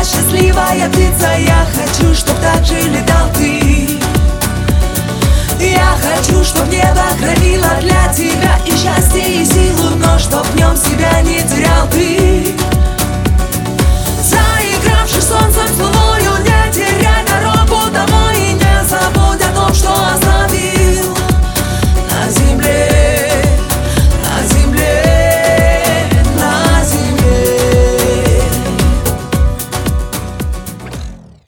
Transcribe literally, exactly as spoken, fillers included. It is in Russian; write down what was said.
счастливая птица. Я хочу, чтоб так же летал ты. Я хочу, чтоб небо хранило для тебя и счастье, и силу, но чтоб в нем себя не терял ты.